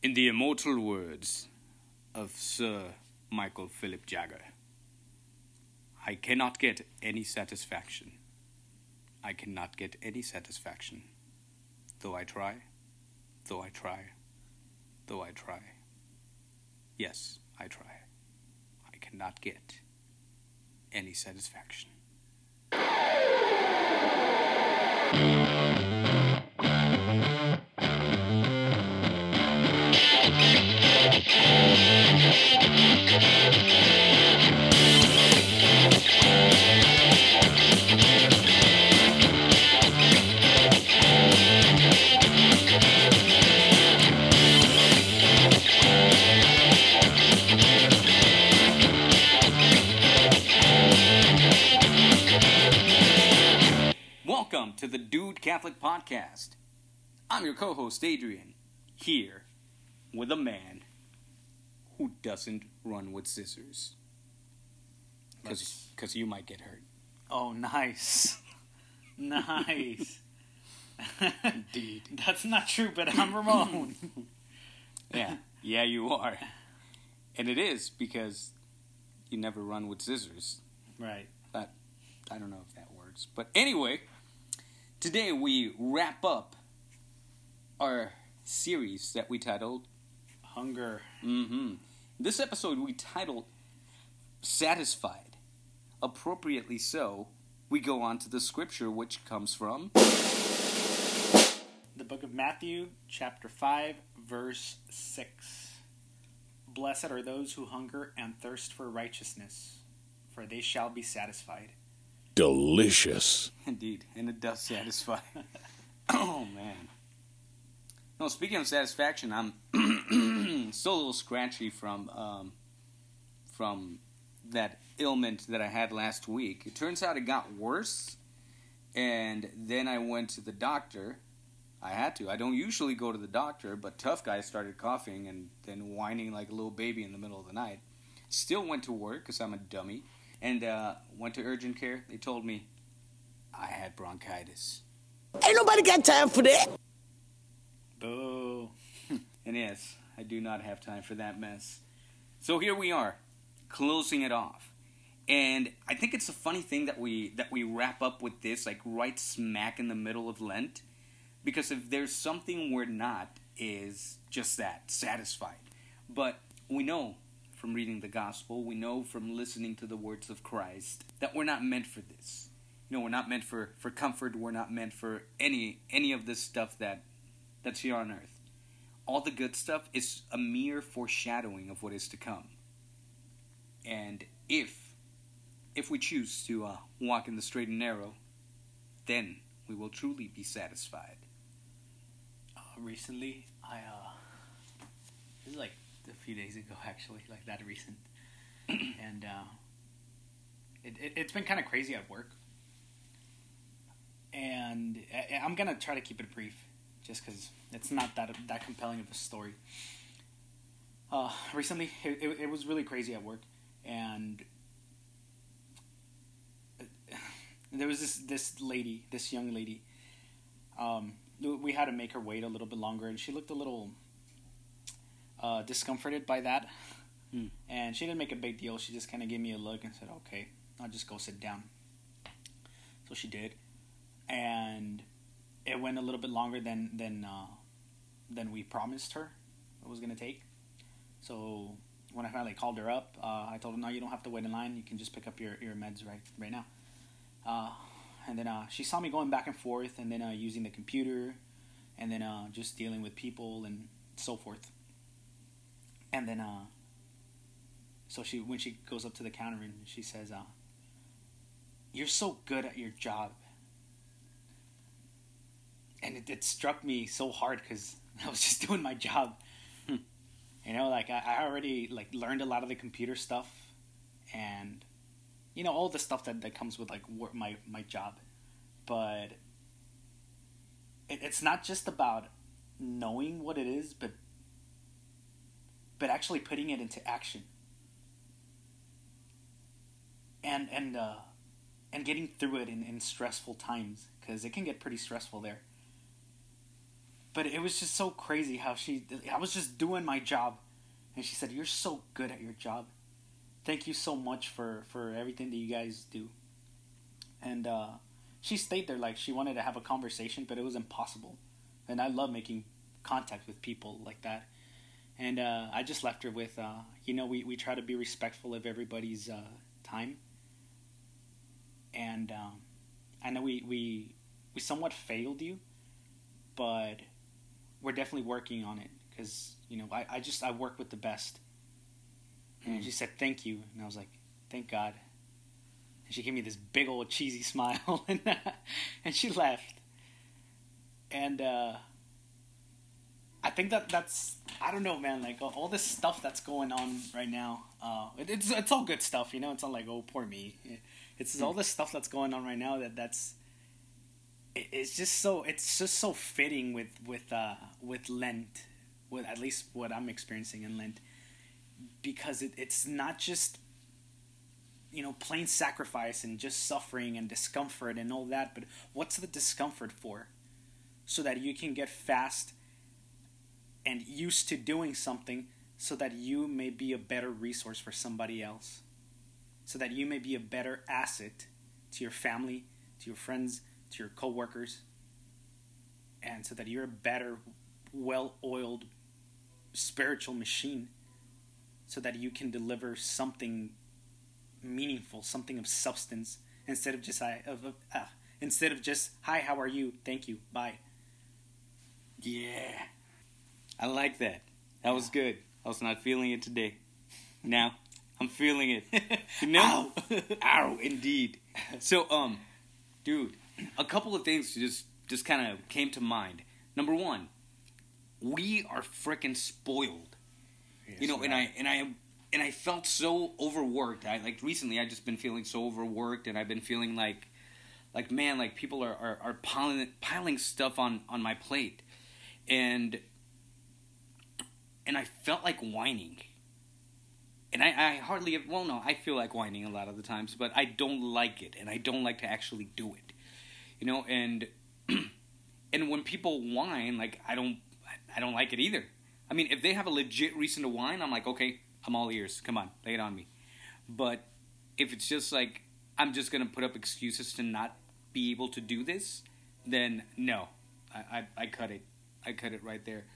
In the immortal words of Sir Michael Philip Jagger, I cannot get any satisfaction. I cannot get any satisfaction. Though I try, though I try, though I try. Yes, I try. I cannot get any satisfaction. Welcome to the Dude Catholic Podcast. I'm your co-host Adrian, here with a man who doesn't run with scissors. Because you might get hurt. Oh, nice. Nice. Indeed. That's not true, but I'm Ramon. Yeah, you are. And it is because you never run with scissors. Right. But I don't know if that works. But anyway, today we wrap up our series that we titled Hunger. This episode we titled Satisfied. Appropriately so, we go on to the scripture which comes from The book of Matthew, chapter 5, verse 6. Blessed are those who hunger and thirst for righteousness, for they shall be satisfied. Delicious. Indeed, and it does satisfy. Oh, man. No, speaking of satisfaction, I'm still a little scratchy from that ailment that I had last week. It turns out it got worse, and then I went to the doctor. I had to. I don't usually go to the doctor, but tough guy started coughing and then whining like a little baby in the middle of the night. Still went to work because I'm a dummy, and went to urgent care. They told me I had bronchitis. Ain't nobody got time for that. Boo. And yes, I do not have time for that mess. So here we are, closing it off. And I think it's a funny thing that we wrap up with this, like right smack in the middle of Lent. Because if there's something we're not, is just that, satisfied. But we know from reading the gospel, we know from listening to the words of Christ, that we're not meant for this. You know, we're not meant for comfort, we're not meant for any of this stuff that's here on earth. All the good stuff is a mere foreshadowing of what is to come. And if we choose to walk in the straight and narrow, then we will truly be satisfied. Recently, this is like a few days ago, actually, like that recent. And it's been kind of crazy at work. And I'm going to try to keep it brief, just because it's not that compelling of a story. Recently, it was really crazy at work. And there was this young lady. We had to make her wait a little bit longer, and she looked a little discomforted by that. And she didn't make a big deal. She just kind of gave me a look and said, "Okay, I'll just go sit down." So she did, and it went a little bit longer than we promised her it was gonna take. So when I finally called her up, I told her, "No, you don't have to wait in line. You can just pick up your meds right now." And then she saw me going back and forth, and then using the computer, and then just dealing with people and so forth. And then so when she goes up to the counter and she says, "You're so good at your job." And it struck me so hard because I was just doing my job. You know, like I already like learned a lot of the computer stuff, and you know all the stuff that comes with like my job. But it's not just about knowing what it is, but actually putting it into action. And getting through it in stressful times, because it can get pretty stressful there. But it was just so crazy how I was just doing my job, and she said, "You're so good at your job. Thank you so much for everything that you guys do." And she stayed there like she wanted to have a conversation, but it was impossible. And I love making contact with people like that. And I just left her with, we try to be respectful of everybody's time. And I know we somewhat failed you, but we're definitely working on it. Because, I work with the best. And she said, "Thank you." And I was like, "Thank God." And she gave me this big old cheesy smile. And she left. And I think that's, I don't know, man, like all this stuff that's going on right now, it's all good stuff, It's not like, oh, poor me. It's all this stuff that's going on right now it's just so fitting with Lent, with at least what I'm experiencing in Lent, because it's not just, plain sacrifice and just suffering and discomfort and all that, but what's the discomfort for? So that you can get fast and used to doing something, so that you may be a better resource for somebody else, so that you may be a better asset to your family, to your friends, to your coworkers, and so that you're a better, well-oiled spiritual machine, so that you can deliver something meaningful, something of substance, instead of just "Hi, how are you? Thank you, bye." Yeah. I like that. That was good. I was not feeling it today. Now, I'm feeling it. Ow! Ow, indeed. So, dude, a couple of things just kind of came to mind. Number one, we are freaking spoiled. Yes, and I felt so overworked. Recently I just been feeling so overworked, and I've been feeling like man, like people are piling stuff on my plate. And I felt like whining. And I hardly, well, no, I feel like whining a lot of the times, but I don't like it, and I don't like to actually do it. And and when people whine, like, I don't like it either. I mean, if they have a legit reason to whine, I'm like, okay, I'm all ears. Come on, lay it on me. But if it's just like, I'm just going to put up excuses to not be able to do this, then no, I cut it. I cut it right there.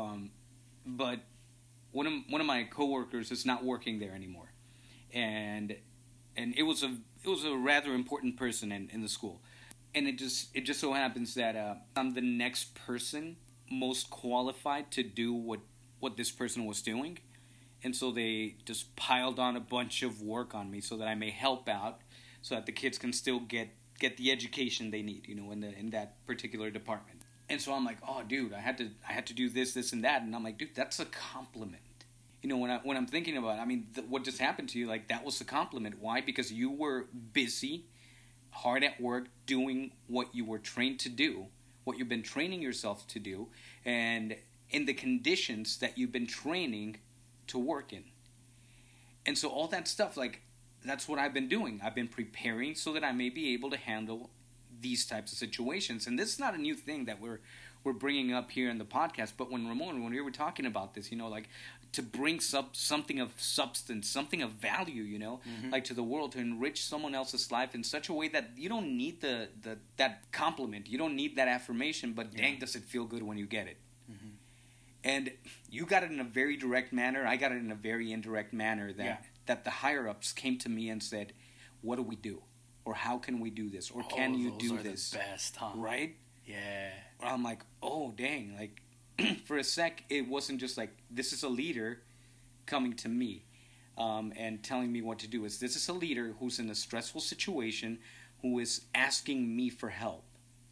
But one of my coworkers is not working there anymore, and it was a rather important person in the school, and it just so happens that I'm the next person most qualified to do what this person was doing, and so they just piled on a bunch of work on me so that I may help out, so that the kids can still get the education they need, in that particular department. And so I'm like, oh, dude, I had to do this, and that. And I'm like, dude, that's a compliment. When I'm thinking about it, I mean, what just happened to you, like, that was a compliment. Why? Because you were busy, hard at work, doing what you were trained to do, what you've been training yourself to do, and in the conditions that you've been training to work in. And so all that stuff, like, that's what I've been doing. I've been preparing so that I may be able to handle these types of situations. And this is not a new thing that we're bringing up here in the podcast, but when we were talking about this, like, to bring something of substance, something of value, like, to the world, to enrich someone else's life in such a way that you don't need that compliment, you don't need that affirmation, but dang, does it feel good when you get it. Mm-hmm. And you got it in a very direct manner, I got it in a very indirect manner, that the higher-ups came to me and said, what do we do? Or how can we do this? Or can you do this? Those are the best, huh? Right? Yeah. I'm like, oh, dang. Like, for a sec, it wasn't just like, this is a leader coming to me and telling me what to do. This is a leader who's in a stressful situation, who is asking me for help.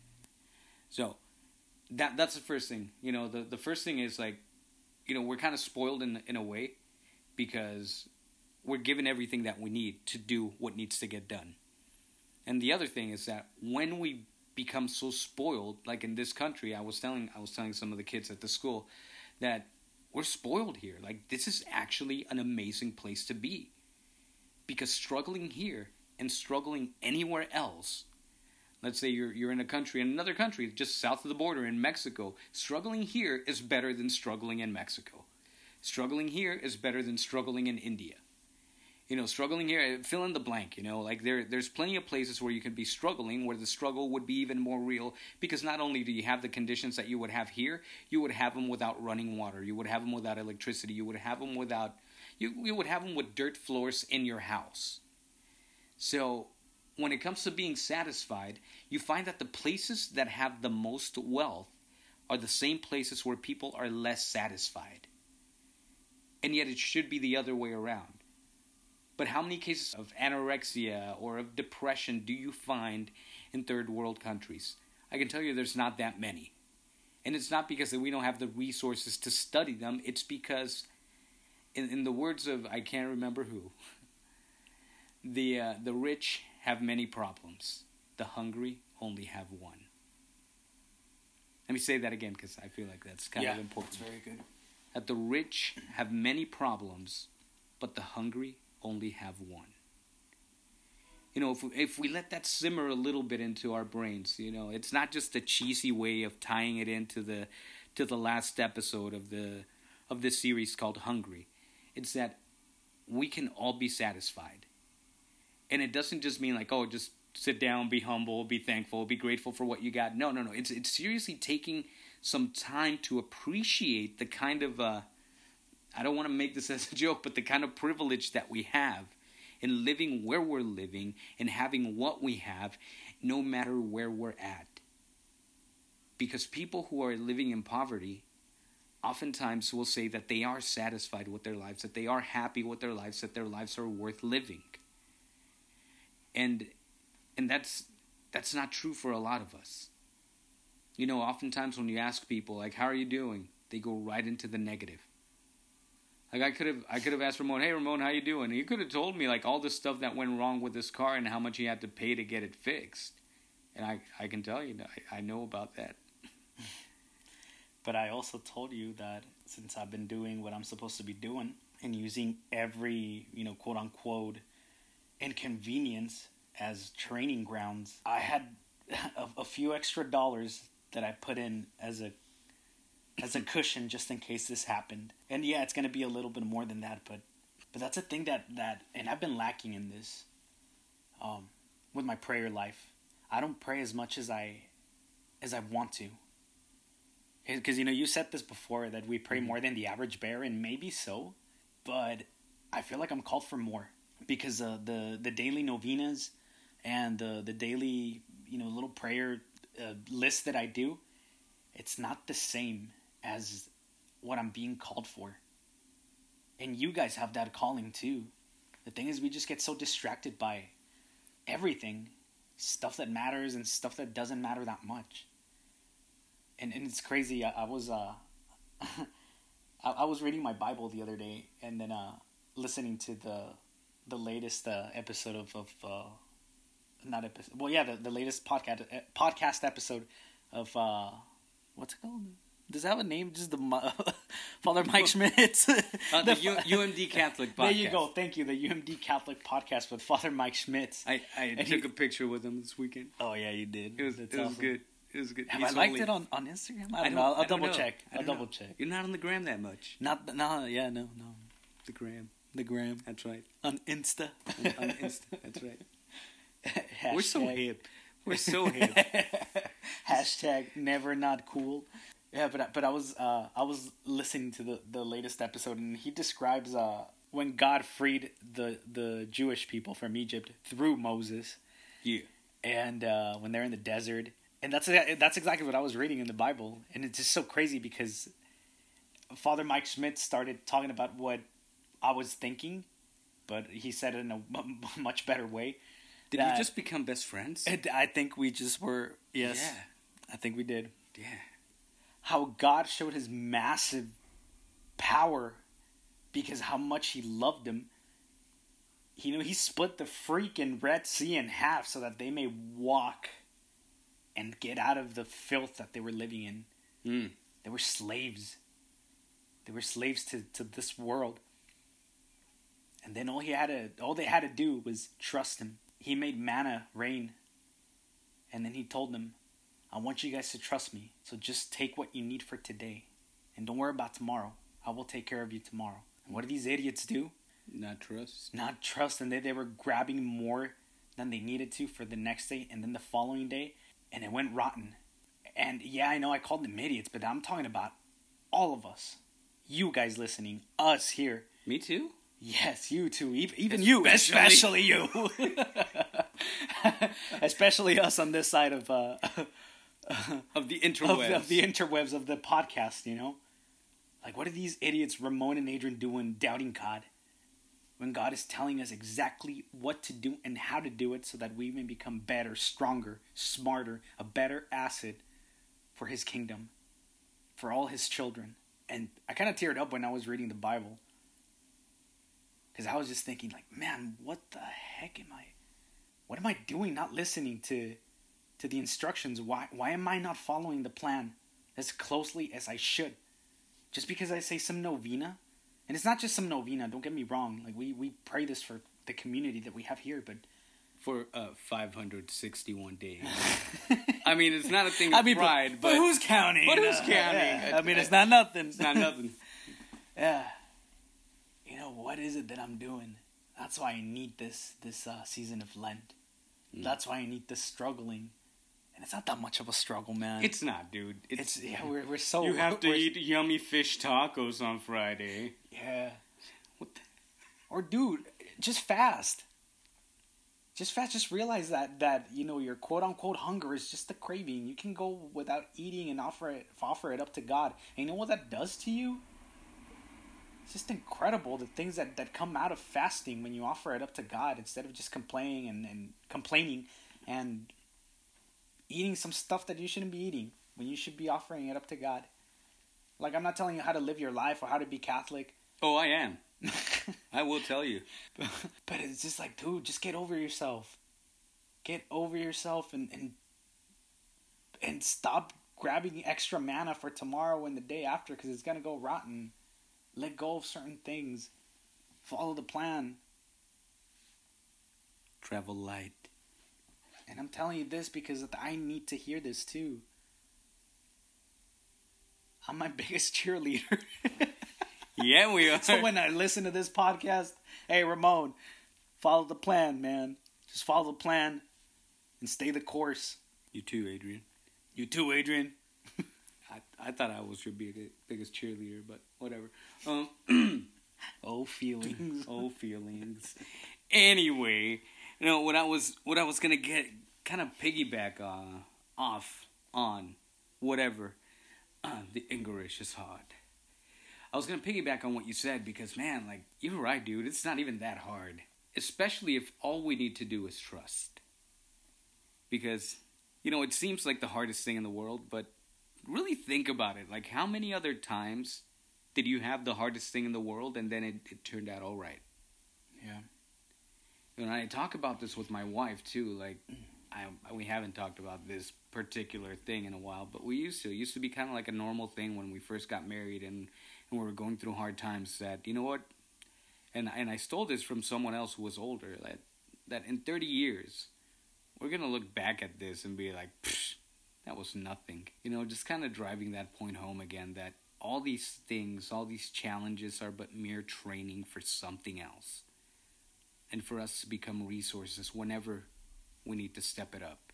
So, that's the first thing. The first thing is, like, we're kind of spoiled in a way, because we're given everything that we need to do what needs to get done. And the other thing is that when we become so spoiled, like in this country, I was telling some of the kids at the school that we're spoiled here. Like, this is actually an amazing place to be. Because struggling here and struggling anywhere else, Let's say you're in another country, just south of the border in Mexico. Struggling here is better than struggling in Mexico. Struggling here is better than struggling in India. Struggling here, fill in the blank, like there's plenty of places where you could be struggling, where the struggle would be even more real, because not only do you have the conditions that you would have here, you would have them without running water, you would have them without electricity, you would have them without, you would have them with dirt floors in your house. So, when it comes to being satisfied, you find that the places that have the most wealth are the same places where people are less satisfied. And yet it should be the other way around. But how many cases of anorexia or of depression do you find in third world countries? I can tell you there's not that many. And it's not because we don't have the resources to study them. It's because, in the words of I can't remember who, the rich have many problems. The hungry only have one. Let me say that again because I feel like that's kind of important. That's very good. That the rich have many problems, but the hungry only have one. If we let that simmer a little bit into our brains, it's not just a cheesy way of tying it into the last episode of this series called Hungry. It's that we can all be satisfied. And it doesn't just mean like, just sit down, be humble, be thankful, be grateful for what you got. No. It's seriously taking some time to appreciate the kind of I don't want to make this as a joke, but the kind of privilege that we have in living where we're living and having what we have, no matter where we're at. Because people who are living in poverty oftentimes will say that they are satisfied with their lives, that they are happy with their lives, that their lives are worth living. And that's not true for a lot of us. Oftentimes when you ask people, like, how are you doing? They go right into the negative. Like, I could have asked Ramon, hey, Ramon, how you doing? He could have told me, like, all the stuff that went wrong with his car and how much he had to pay to get it fixed. And I can tell you, I know about that. But I also told you that since I've been doing what I'm supposed to be doing and using every, quote-unquote inconvenience as training grounds, I had a few extra dollars that I put in as a cushion just in case this happened. And yeah, it's going to be a little bit more than that, but that's a thing that and I've been lacking in this with my prayer life. I don't pray as much as I want to. Because, you said this before, that we pray more than the average bear, and maybe so, but I feel like I'm called for more. Because the daily novenas and the daily, little prayer list that I do, it's not the same as what I'm being called for. And you guys have that calling too. The thing is, we just get so distracted by everything, stuff that matters and stuff that doesn't matter that much. And it's crazy. I was I was reading my Bible the other day, and then listening to the latest episode of not episode. Well, yeah, the latest podcast episode of what's it called? Does it have a name? Just the Father Mike Schmitz. The UMD Catholic podcast. There you go. Thank you. The UMD Catholic podcast with Father Mike Schmitz. I took a picture with him this weekend. Oh yeah, you did. It was good. It was good. Have I liked it on Instagram? I don't know. I'll double check. You're not on the gram that much. No. The gram. The gram. That's right. On Insta. on Insta. That's right. Hashtag. We're so hip. We're so hip. Hashtag never not cool. Yeah, but I was listening to the latest episode, and he describes when God freed the Jewish people from Egypt through Moses. Yeah. And when they're in the desert, and that's exactly what I was reading in the Bible, and it's just so crazy because Father Mike Schmidt started talking about what I was thinking, but he said it in a much better way. Did you just become best friends? I think we just were. Yes. Yeah. I think we did. Yeah. How God showed his massive power because how much he loved them. He split the freaking Red Sea in half so that they may walk and get out of the filth that they were living in. Mm. They were slaves. They were slaves to this world. And then all they had to do was trust him. He made manna rain And then he told them, I want you guys to trust me. So just take what you need for today. And don't worry about tomorrow. I will take care of you tomorrow. And what do these idiots do? Not trust. Not trust. And they were grabbing more than they needed to for the next day. And then the following day. And it went rotten. And yeah, I know I called them idiots. But I'm talking about all of us. You guys listening. Us here. Me too? Yes, you too. Even you. Especially you. Especially us on this side of the interwebs. Of the interwebs of the podcast, you know? Like, what are these idiots, Ramon and Adrian, doing doubting God? When God is telling us exactly what to do and how to do it so that we may become better, stronger, smarter, a better asset for his kingdom, for all his children. And I kind of teared up when I was reading the Bible. Because I was just thinking, like, man, what the heck what am I doing not listening to the instructions? Why am I not following the plan as closely as I should? Just because I say some novena? And it's not just some novena, don't get me wrong. Like, we pray this for the community that we have here, but... For 561 days. I mean, it's not a thing of pride, but who's counting? But who's counting? Yeah. I mean, it's not nothing. It's not nothing. Yeah. You know, what is it that I'm doing? That's why I need this season of Lent. That's why I need this struggling. And it's not that much of a struggle, man. It's not, dude. It's we're so... You have to eat yummy fish tacos on Friday. Yeah. What the... Or, dude, just fast. Just fast. Just realize that you know, your quote-unquote hunger is just a craving. You can go without eating and offer it up to God. And you know what that does to you? It's just incredible, the things that come out of fasting when you offer it up to God instead of just complaining and eating some stuff that you shouldn't be eating when you should be offering it up to God. Like, I'm not telling you how to live your life or how to be Catholic. Oh, I am. I will tell you. But it's just like, dude, just get over yourself. Get over yourself and stop grabbing extra manna for tomorrow and the day after because it's going to go rotten. Let go of certain things. Follow the plan. Travel light. And I'm telling you this because I need to hear this too. I'm my biggest cheerleader. Yeah, we are. So when I listen to this podcast, hey, Ramon, follow the plan, man. Just follow the plan and stay the course. You too, Adrian. You too, Adrian. I thought I was your biggest cheerleader, but whatever. Oh, feelings. Oh, feelings. Anyway, you know what I was gonna get kind of piggyback off on whatever the English is hard. I was gonna piggyback on what you said because, man, like, you're right, dude. It's not even that hard, especially if all we need to do is trust. Because, you know, it seems like the hardest thing in the world, but really think about it. Like, how many other times did you have the hardest thing in the world and then it turned out all right? Yeah. And I talk about this with my wife, too. Like, we haven't talked about this particular thing in a while, but we used to. It used to be kind of like a normal thing when we first got married and we were going through hard times that, you know what? And I stole this from someone else who was older, that in 30 years, we're going to look back at this and be like, psh, that was nothing. You know, just kind of driving that point home again, that all these things, all these challenges are but mere training for something else. And for us to become resources whenever we need to step it up.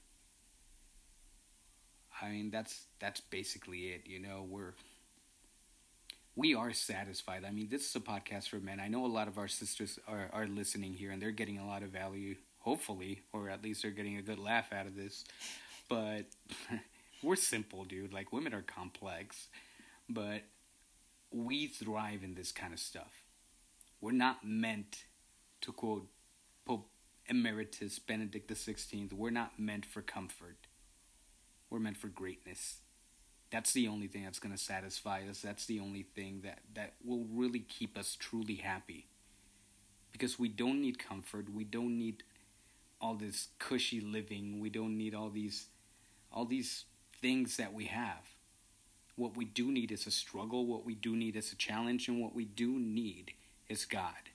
I mean, that's basically it, you know. We are satisfied. I mean, this is a podcast for men. I know a lot of our sisters are listening here, and they're getting a lot of value, hopefully, or at least they're getting a good laugh out of this. But we're simple, dude. Like, women are complex, but we thrive in this kind of stuff. We're not meant, to quote Pope Emeritus Benedict XVI, we're not meant for comfort. We're meant for greatness. That's the only thing that's going to satisfy us. That's the only thing that will really keep us truly happy. Because we don't need comfort. We don't need all this cushy living. We don't need all these things that we have. What we do need is a struggle. What we do need is a challenge. And what we do need is God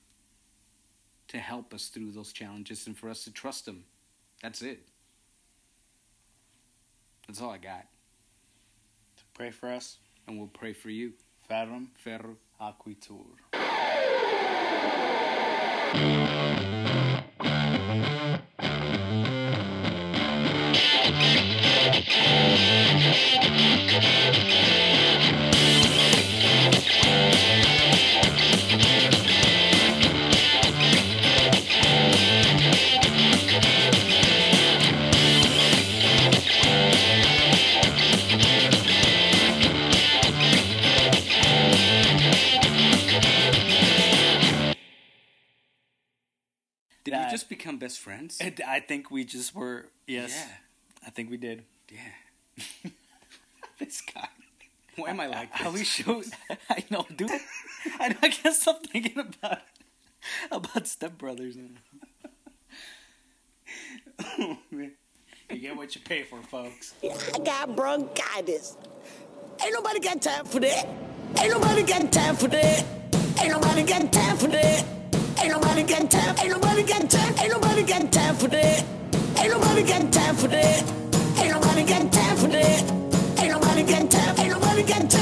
to help us through those challenges and for us to trust Him. That's it. That's all I got. Pray for us. And we'll pray for you. Ferrum Ferro. Aquitur. Did we just become best friends? I think we just were. Yes. Yeah. I think we did. Yeah. This guy. Why am I like this? How we show? I know, dude. I can't stop thinking about Step Brothers. Oh, man. You get what you pay for, folks. I got bronchitis. Ain't nobody got time for that. Ain't nobody got time for that. Ain't nobody got time for that. Ain't nobody got time. Ain't nobody got time. Ain't nobody got time for that. Ain't nobody got time for that. Ain't nobody got time for that. Ain't nobody got time. Ain't nobody got time.